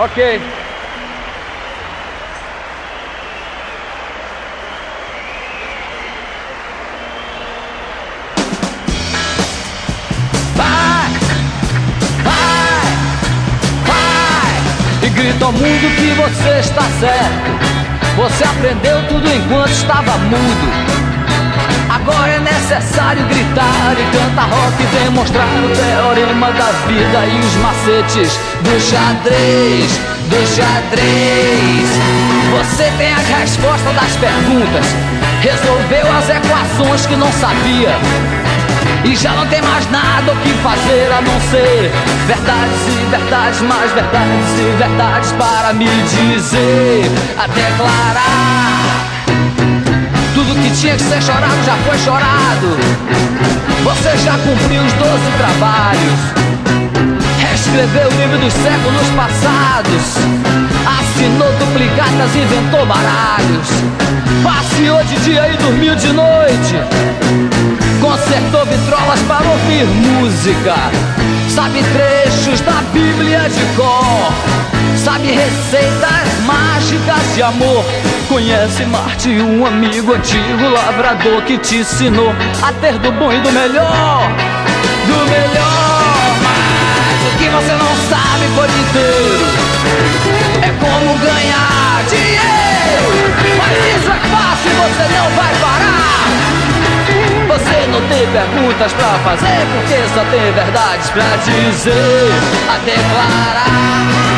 Ok. E grita ao mundo que você está certo. Você aprendeu tudo enquanto estava mudo. Agora é necessário gritar e cantar rock e demonstrar o teorema da vida e os macetes do xadrez, do xadrez. Você tem as respostas das perguntas, resolveu as equações que não sabia. E já não tem mais nada o que fazer a não ser verdades e verdades, mais verdades e verdades para me dizer, a declarar. Tudo que tinha que ser chorado já foi chorado. Você já cumpriu os 12 trabalhos, reescreveu o livro dos séculos passados, assinou duplicatas, inventou baralhos, passeou de dia e dormiu de noite, consertou vitrolas para ouvir música, sabe trechos da Bíblia de cor, sabe receitas mágicas de amor. Conhece Marte, um amigo antigo lavrador que te ensinou a ter do bom e do melhor, do melhor. Mas o que você não sabe por inteiro é como ganhar dinheiro. Mas isso é fácil, você não vai parar. Você não tem perguntas pra fazer, porque só tem verdades pra dizer, a declarar.